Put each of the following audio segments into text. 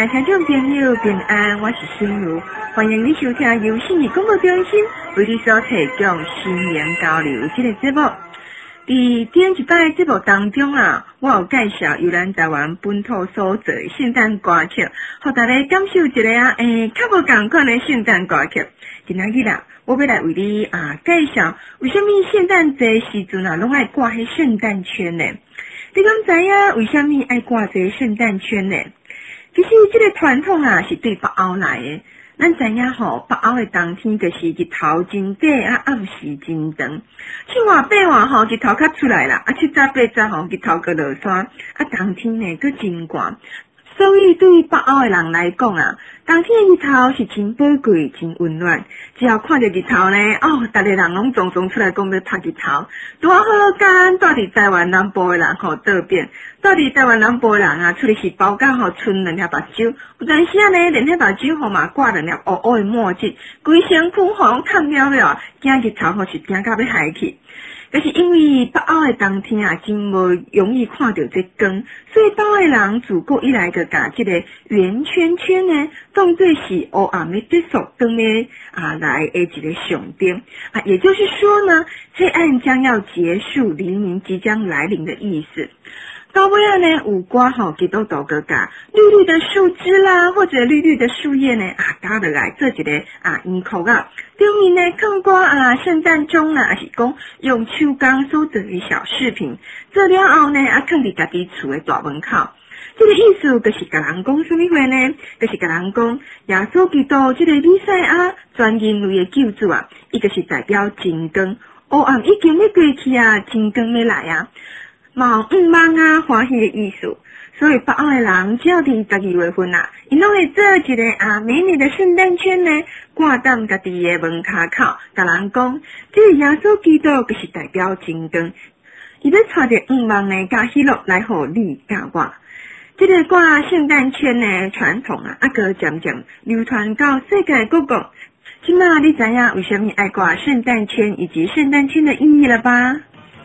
听众朋友平安，我是心如，欢迎你收听由信义广播中心为你所提供新年交流这个节目。伫顶一摆节目当中啊，我有介绍由咱台湾本土所做的圣诞歌曲，互大家感受一个较无共款的圣诞歌曲。今仔日啦，我要来为你介绍为什么圣诞节时阵啊，拢爱挂迄圣诞圈呢？你敢知影为什么爱挂这圣诞圈呢？其实这个传统啊是对北欧来的。咱知影吼，北欧的冬天就是日头真短啊，暗时真长。七外八外吼，日头较出来啦，七早八早吼，日头个落山，冬天呢佫真寒。所以对北欧的人来讲啊，冬天的日头是真宝贵、真温暖。只要看到日头呢，大家人拢总出来讲要晒日头。多好干，住伫台湾南部的人吼倒变，住伫台湾南部的人啊，出来是包干吼剩2粒目睭，有阵时啊呢，连迄目睭吼嘛挂2粒乌乌的墨镜，规身躯吼拢烫了了，惊日头吼是惊到要害去。就是因为北欧的冬天啊，真无容易看到这光，所以北欧的人自古以来就把这个圆圈圈呢，当作是黑暗的结束灯的来的一个象征也就是说呢，黑暗将要结束，黎明即将来临的意思。到尾啊呢，有寡吼基督徒个甲绿绿的树枝啦，或者绿绿的树叶呢搭落来做一个圆壳啊，对面呢放寡圣诞钟啦，也是讲用手工所做的小饰品，做了后呢放伫家己厝的大门口。这个意思就是甲人讲什么话呢？就是甲人讲耶稣基督这个弥赛亚全人类的救主啊，伊就是代表真光，黑暗已经要过去啊，真光要来啊。冇望欢喜的意思，所以北欧的人只要伫12月份因拢会做一个美丽的圣诞圈呢，挂当家己的门卡口，甲人讲，这个耶稣基督就是代表真光，伊要带着望呢甲喜乐来互你甲我。这个挂圣诞圈的传统个渐渐流传到世界各国。今嘛你知影为什么爱挂圣诞圈以及圣诞圈的意义了吧？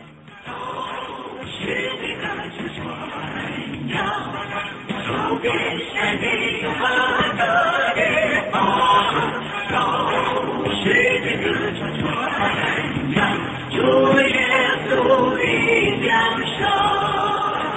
走遍山林和的地方，都是这个传扬主耶稣的降生。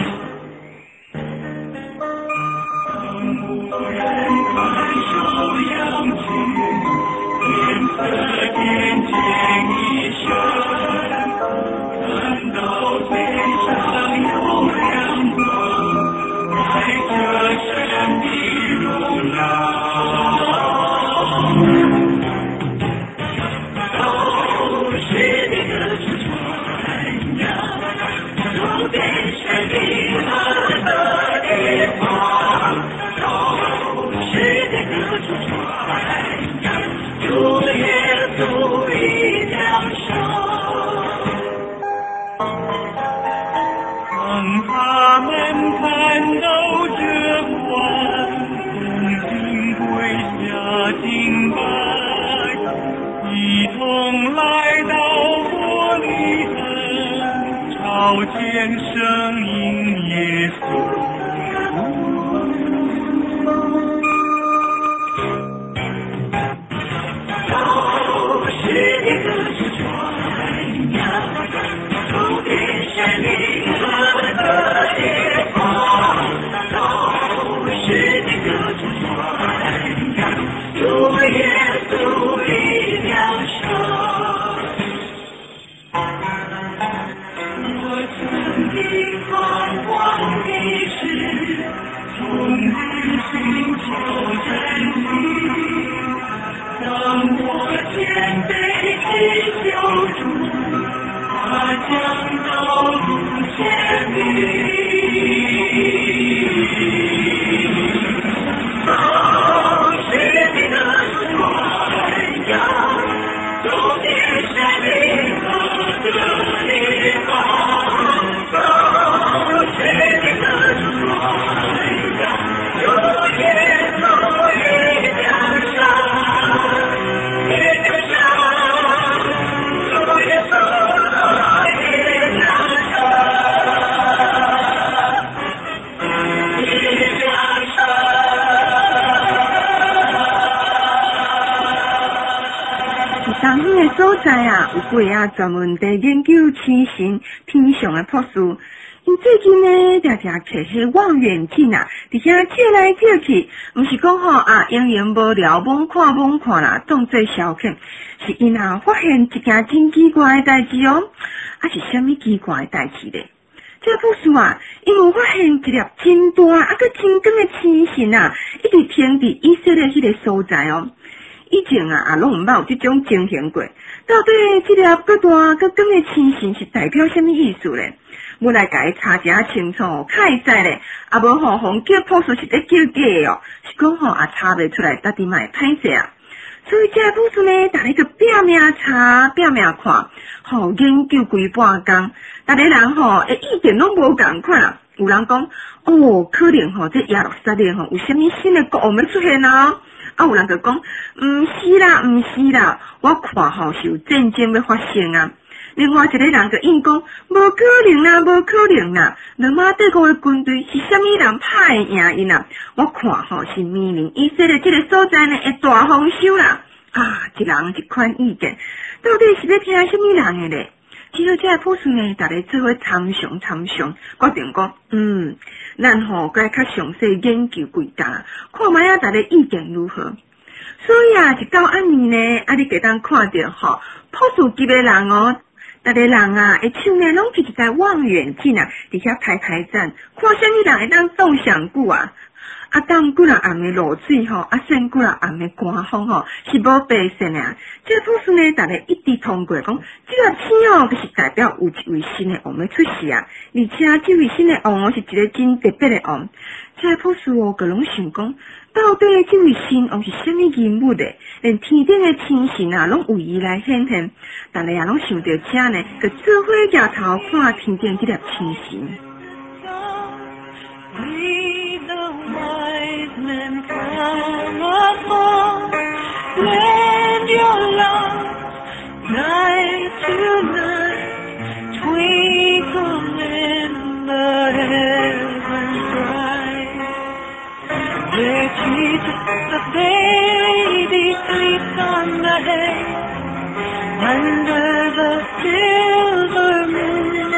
牧人看守羊群，天色渐渐一深，看到天上有亮光，在这神的荣耀，都是你的传扬，走遍山林和的地方，都是你的传扬，主耶稣的降生。当他们看到这光，恭敬跪下敬拜，一同来到伯利恒，朝见生婴耶稣。都是你的传扬，走遍山林和的地方，都是你的传扬，主耶稣的降生。我曾经彷徨的时，终于寻求真理，当我谦卑祈求主，他将道路显明。都是你的传扬，走遍山林和的地方，都是你的传扬，主耶稣的降生，的降生，主耶稣的降生。 在啊，有几啊专门在研究天神天上的朴素。因最近呢，常常摕迄望远镜啊，伫遐照来照去，毋是讲永远无聊罔看啦，当作消遣，是因啊发现一件真奇怪的代志哦，是啥物奇怪的代志咧？这个故事啊，因有发现一粒真大阁真光的天神啊，一直停伫以色列迄个所在哦。以前啊，拢毋捌有这种情形过。到底这粒阁大阁光的天神是代表啥物意思咧？我来甲伊查一下清楚，较会知咧。无互叫朴素是咧叫假哦，是讲查袂出来，到底嘛会歹势啊。所以这个故事呢，大家就拼命查，拼命看，研究规半工。大家人意见拢无共款啊。有人讲可能这亚鲁撒冷有啥物新的国王要出现啊？有人就讲毋是啦，我看是有战争要发生啊。另外一个人就应讲无可能啦，罗马帝国的军队是啥物人打会赢因啊？我看是明年以色列这个所在呢会大丰收啦。一人一款意见，到底是要听啥物人的咧？听到这个故事呢，大家做伙参详，决定讲，咱该较详细研究几家，看卖大家意见如何。所以一到暗暝呢，你给当看到朴素级的人大家人会手呢拢摕一台望远镜啊，伫遐排站，看啥物人会当倒上久啊。当几日暗的落水先几日暗的寒风是无白线的啊。这个故事呢，大家一直通过讲，这粒星就是代表有一位新的王要出世啊，而且这位新的王是一个真特别的王。这个故事个拢想讲，到底这位新王是啥物人物的？连天顶的天神啊，拢为伊来显现。大家拢想到这呢，就做伙抬头看天顶这粒天神。 Men from afar, lend your love night to night, twinkle in the heavens bright. Where Jesus the baby sleeps on the hay, under the silver moon.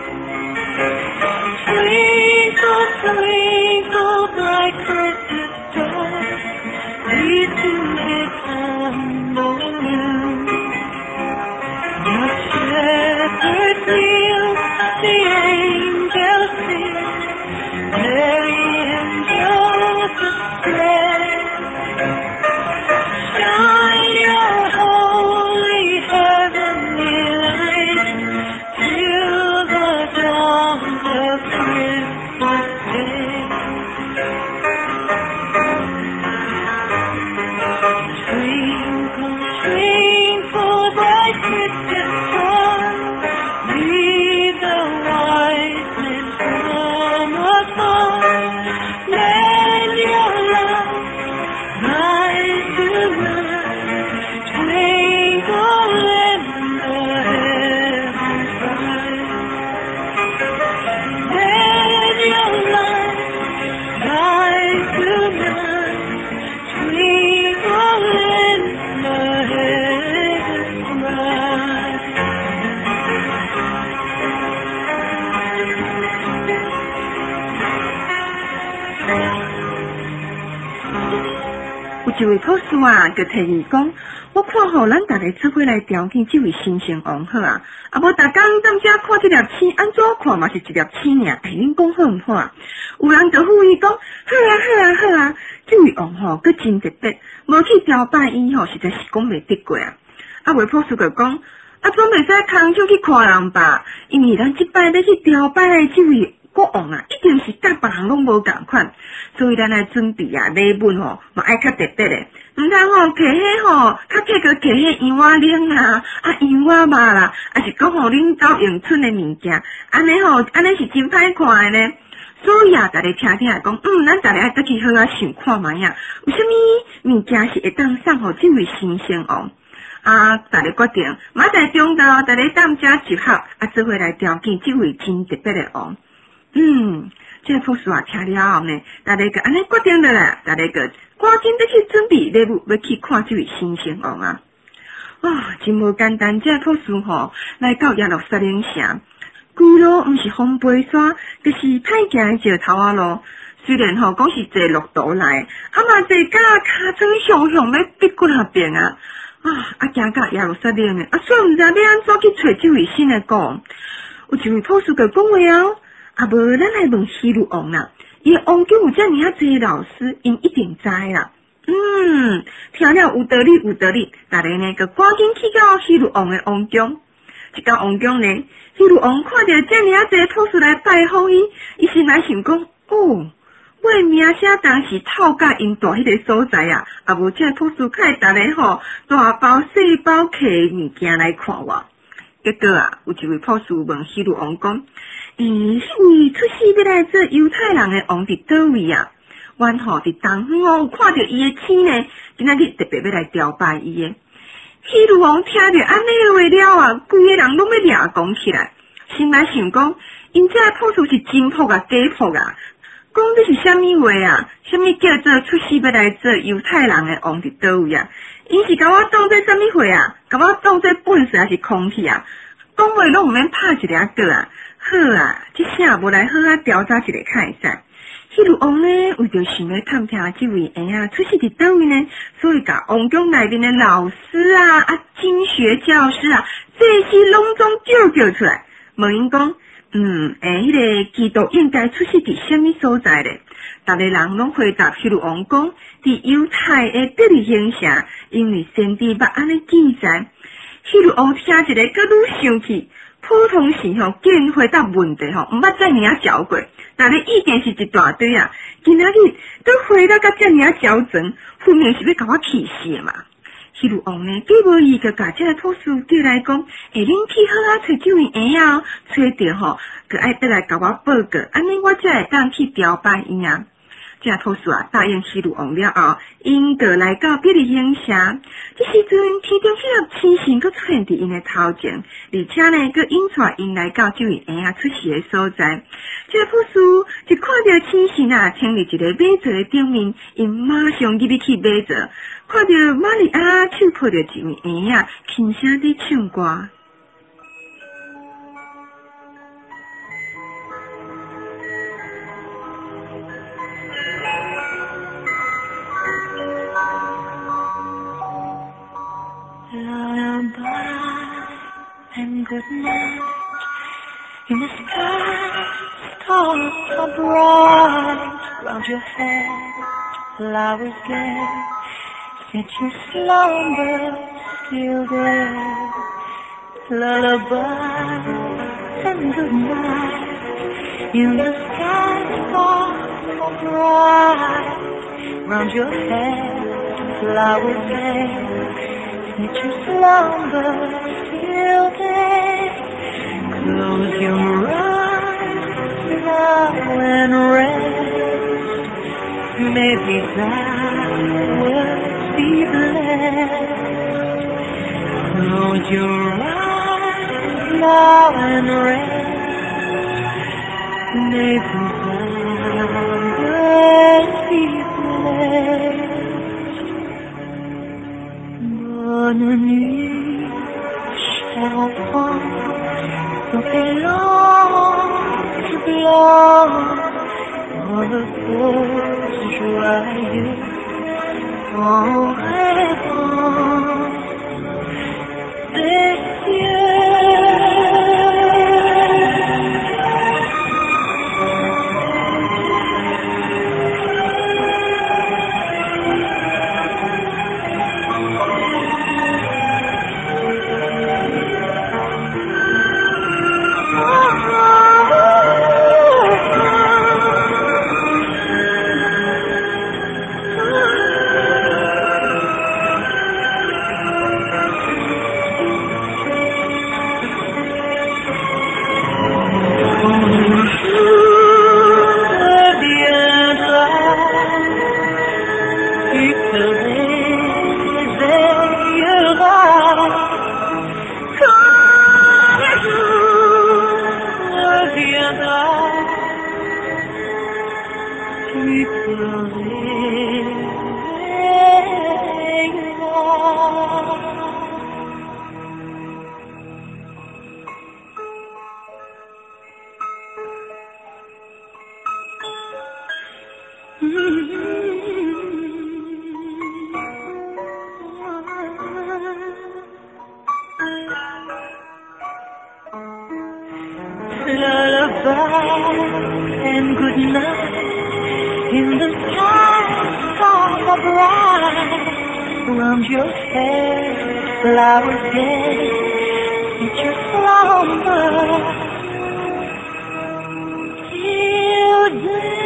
Twinkle, twinkle, bright Christmas star, lead to his humble room. The shepherds kneel, the angels sing, Mary and Joseph pray. Shine your holy heavenly light till the dawn of Christmas Day. Twinkle, twinkle, bright Christmas star, lead the wise men from afar. Lend your love night to night, twinkle in the heavens bright. Lend your love night to night, twinkle in the heavens bright. 有一位朴素就提议讲，我看咱大家做伙来调戏这位新生王好啊。无大家踮遮看这粒星，安怎看嘛是一粒星尔。恁讲好唔好啊？有人就呼吁讲，好啊，这位王佫真特别，无去朝拜伊实在是讲袂得过啊。位朴素就讲，总袂使空手去看人吧，因为咱这摆要去朝拜的这位国王一定是甲别人拢无共款，所以咱来准备礼物嘛爱较特别的，毋通摕迄较客个摕迄羊仔铃羊仔肉啦，是讲恁走迎春的物件，安尼是真歹看的呢。所以大家听讲，咱大家爱再去好想看卖啊，有啥物物件是会当送互这位新生王？大家决定，马在中昼，大家踮遮集合，做伙来调戏这位真特别的王。这个朴素听了后呢，大家就安尼决定了啦，大家就赶紧要去准备礼物，要去看这位新生王啊。 哇，真无简单，这朴素吼来到耶路撒冷城，规路毋是风飞沙，就是歹行的石头啊路。虽然吼讲是坐陆途来，嘛坐甲骹床向向要逼骨那边啊！行到耶路撒冷呢，煞毋知要安怎去找这位新的公。有一位朴素个讲话哦，无咱来问希律王啦，伊王宫有遮尔啊侪老师，因一定知啦。听了有道理有道理，大家呢，就赶紧去到希律王的王宫。一到王宫呢，希律王看到遮尔啊侪朴素来拜访伊，伊心内想讲，我名声当时透甲因住迄个所在啊，无这朴素开大家吼大包小包摕物件来看我。结果有一位朴素问希律王讲，迄位出世要来做犹太人的王伫倒位啊？阮吼伫东方看到伊的天呢，今仔日特别要来朝拜伊的。希律王听着安尼的话了规个人拢要掠讲起来，心内想讲，因这朴素是真朴假朴啊！讲的是啥物话啊？啥物叫做出世要来做犹太人的王伫倒位啊？因是甲我当作啥物话啊？甲我当作粪扫还是空气啊？讲话拢毋免拍一个个啊！好啊，这声无来好调查一个看会使。希律王呢，为着想要探听这位出世伫倒位呢，所以甲王宫内面的老师经学教师这些拢总叫出来，问因讲，迄个基督应该出世伫什么所在咧？大家人拢回答希律王讲，伫犹太的伯利恒城，因为先知捌安尼记载。希律王听一个，佮愈生气。普通时竟回答问题毋捌遮尔少过，但是意见是一大堆啊。今仔日都回答甲遮尔少准，分明是要甲我气死嘛！希律王呢，既无伊就甲这个朴素叫来讲，恁去好找这位找着就爱得来甲我报告，安尼我才会当去朝拜伊啊。这朴素答应希律王了后，因就来到伯利恒城。这时阵，天中迄粒星星佫出现伫因的头前，而且呢，佫引带因来到这位出世的所在。这朴素一看到星星停伫一个马座的顶面，因马上入去马座，看到玛利亚手抱着一位轻声地唱歌。 And good night. In the sky, stars are bright. Round your head, flowers gay. Since your slumber still there. Lullaby and good night. In the sky, stars are bright. Round your head, flowers gay. Since your slumber still there, close your eyes now and rest. May these hours be blessed. Close your eyes now and rest. May these hours be blessed. Bonne nuit, cher enfant, dans tes langes blancs, dans le repos joyeux, en rêvant des cieux. lullaby and good night. In the stars are bright around your head, flowers dead, it's your slumber till then.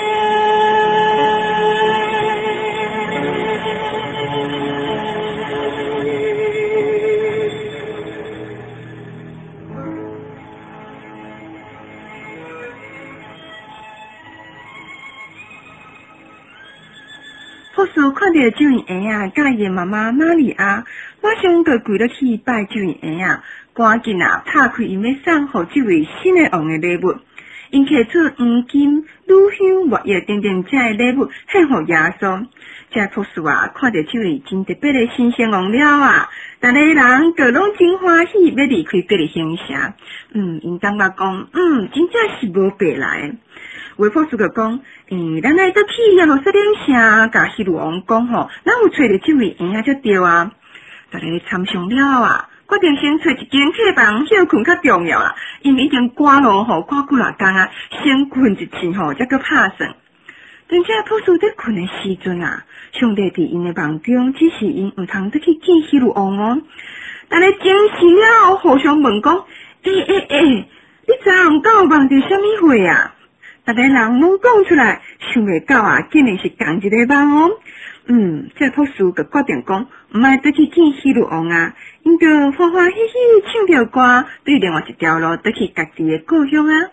护士看到周云英啊，甲伊妈妈玛利亚，马上就跪落去拜周云英啊，赶紧啊拍开因要送互这位新的王的礼物，因摕出黄金、乳香、墨药等等这礼物献互耶稣。这护士啊，看到这位真特别的新鲜王了啊，大家人都拢真欢喜，要离开这个乡下。因感觉讲，真正是无白来。维护士就讲，咱来倒去耶路撒冷城，甲希律王讲吼，咱有找到这位婴仔才对啊。大家参详了啊，决定先找一间客房休困较重要啦，因为已经赶路吼，赶几若工啊，先困一阵吼，才搁拍算。但这护士在困的时阵啊，上帝伫因的梦中指示因毋通倒去见希律王哦。大家惊醒了，互相问讲，你昨暗敢有梦到什么话啊？大家人拢讲出来，想袂到啊，竟然是同一个梦哦。这护士就决定讲，毋爱倒去见希律王啊，因就欢欢喜喜唱着歌，对另外一条路倒去家己的故乡啊。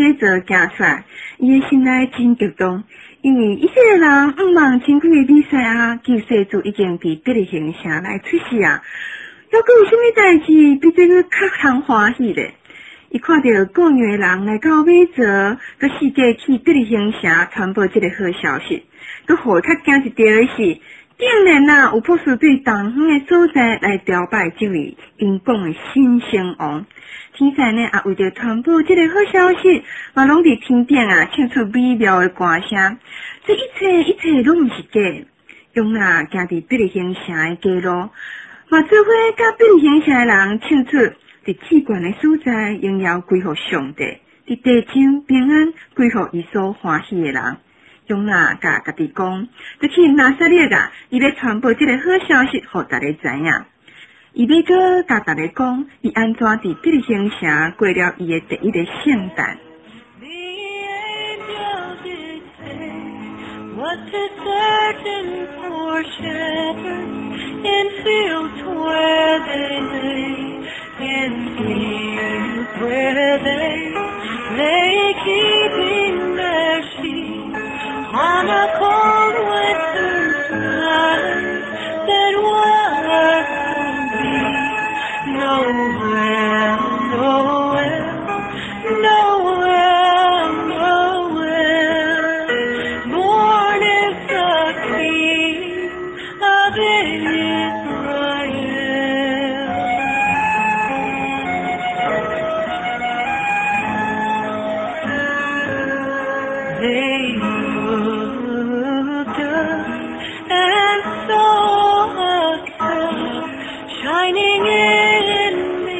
马座行出来，伊的心内真激动，因为伊这个人毋忙前开的比赛啊，救世主已经伫别个形象来出世啊，还佫有啥物代志比这个较通欢喜咧？伊看到个女的人来到马座，佮世界去别个形象传播这个好消息，佮互较惊一条的是。竟然啊，有博士对东远的所在来朝拜这位英国的新生王。天才呢也为着传播这个好消息，嘛拢伫天顶啊唱出美妙的歌声。这一切拢毋是假。用啊行伫别个形象的街路，嘛做伙甲别个形象的人唱出伫至悬的所在，荣耀归乎上帝；伫地上平安归乎伊所欢喜的人。用啊，甲家己讲，就去拿撒勒啊，伊要传播这个好消息，互大家知影。伊要搁甲大家讲，伊安怎伫别个形象过了伊的第一个圣诞。 On a cold winter's night, that were for me, nowhere, born is the King of Israel. They looked up and saw a star shining in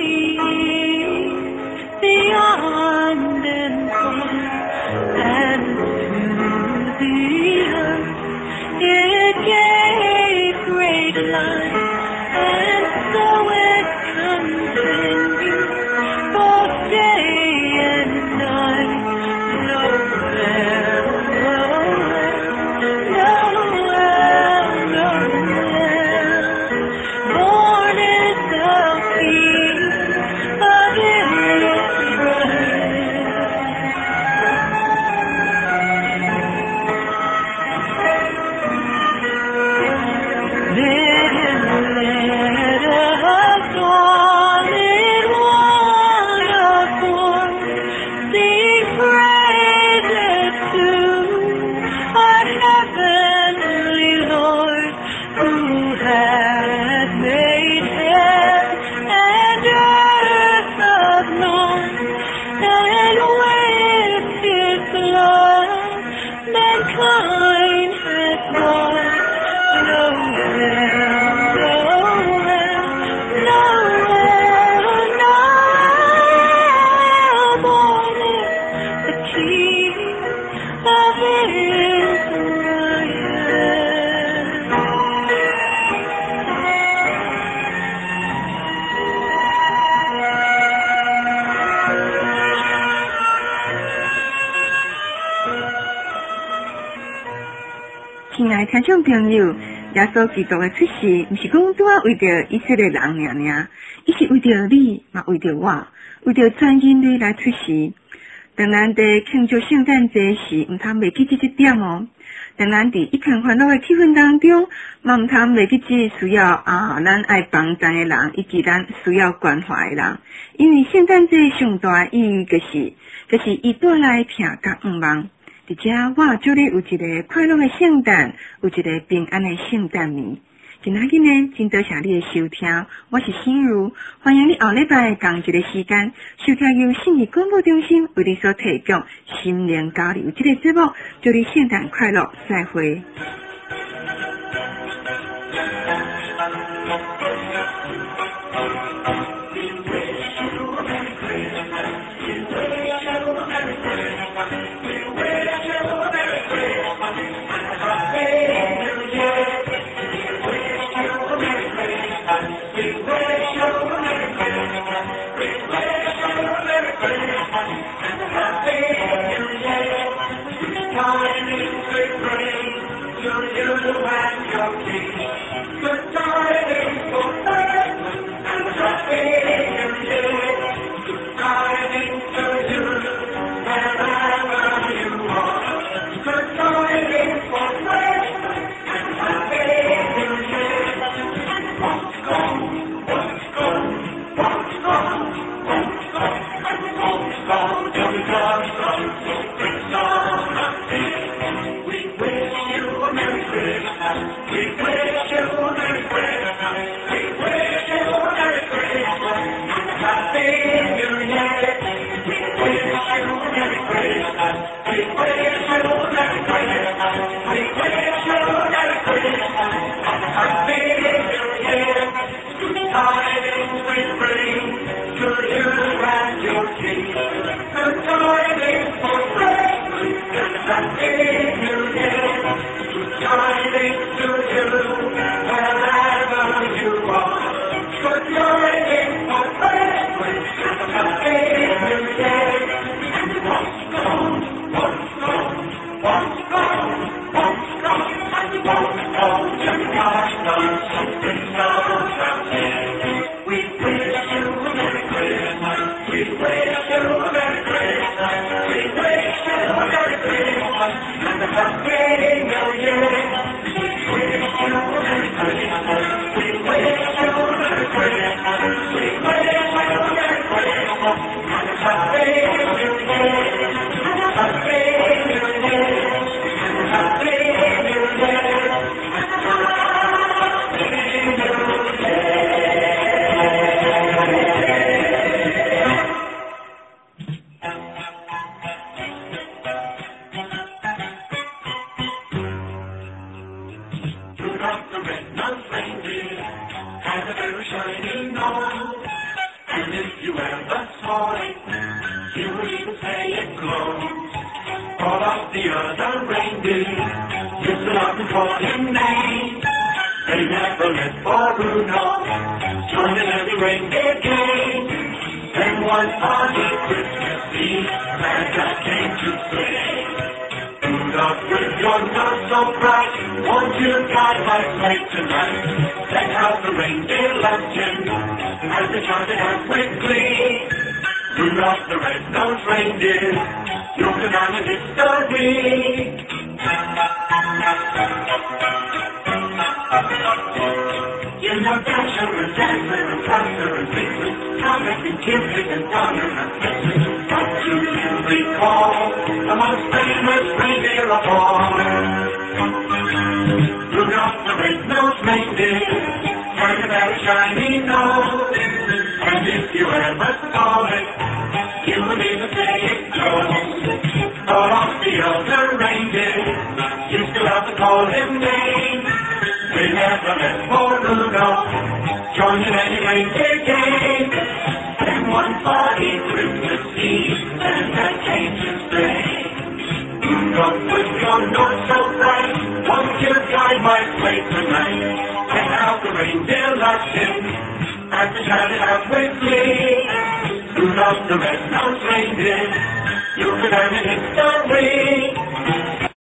the and far, and to the earth it gave great light, and so it continued both day and night. Born is the King of Israel. Let us all in one accord sing praises to our heavenly Lord, who has made heaven and earth of nought, and with his blood mankind has bought. Born is the King of Israel. 亲爱听众朋友，耶稣基督的出世，毋是讲拄啊为着以色列人尔，伊是为着你，嘛为着我，为着全人类来出世。当咱伫庆祝圣诞节时，毋通袂记这一点哦。当咱伫一片欢乐的气氛当中，嘛毋通袂记这需要咱爱帮助的人，以及咱需要关怀的人。因为圣诞节上大意义就是伊带来平甲毋忘。伫遮，我祝你有一个快乐的圣诞，有一个平安的圣诞年。今仔日呢，真多谢你的收听，我是心如，欢迎你后礼拜同一个时间收听由信义广播中心为你所提供心灵交流这个节目。祝你圣诞快乐，再会。 Good tidings to you, and Rudolph the red-nosed reindeer, you could earn a history.